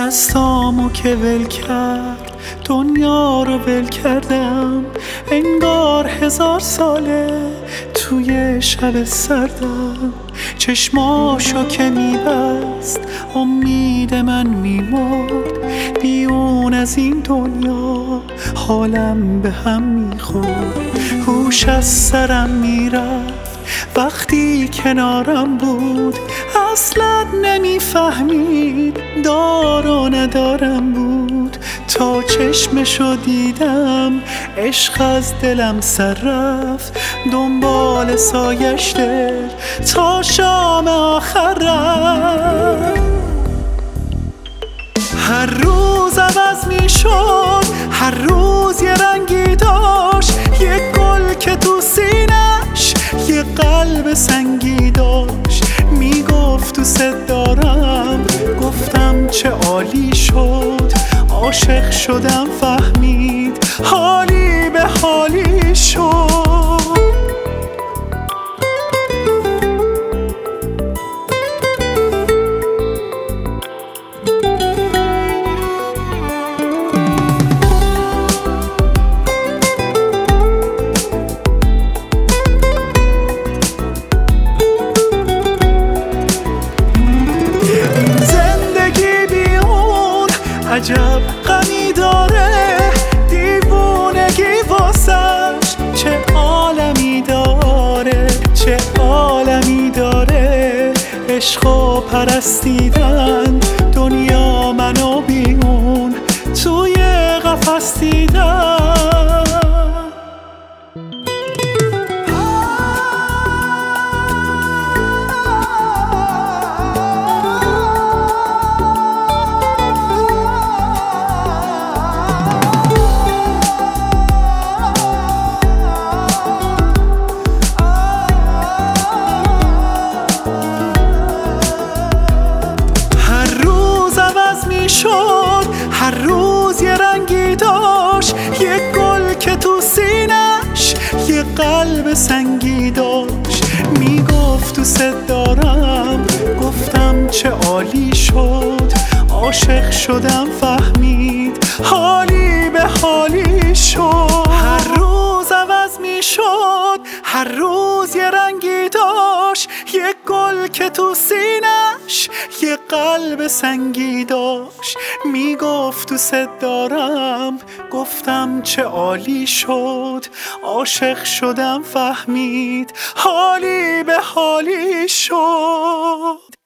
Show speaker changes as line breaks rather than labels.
دستامو که ول کرد دنیا رو ول کردم، انگار 1000 ساله توی شب سردم. چشماشو که میبست امید من میمرد، بیرون از این دنیا حالم به هم میخورد. هوش از سرم میرفت وقتی کنارم بود، اصلا نمیفهمید دار و ندارم بود. تا چشمشو دیدم عشق از دلم سر رفت، دنبال سایش دل تا شام آخر رفت. هر روز عوض میشد، هر روز یه رنگی داشت، یه گل که تو سینش یه قلب سنگی داشت. میگفت دوست دارم، گفتم چه عالی شد. عاشق شدم فهمید حالی به حالی شد. عجب غمی داره، دیوونگی واسش چه عالمی داره، چه عالمی داره. عشق و پرستیدن دنیا منو بیرون توی قفس دیدن. هر روز یه رنگی داشت، یه گل که تو سینش یه قلب سنگی داشت. میگفت دوست دارم، گفتم چه عالی شد. عاشق شدم فهمید حالی به حالی شد. هر روز عوض میشد، هر روز یه رنگی داشت، یه گل که تو سینش یه قلب سنگی داشت. میگفت دوست دارم، گفتم چه عالی شد. عاشق شدم فهمید حالی به حالی شد.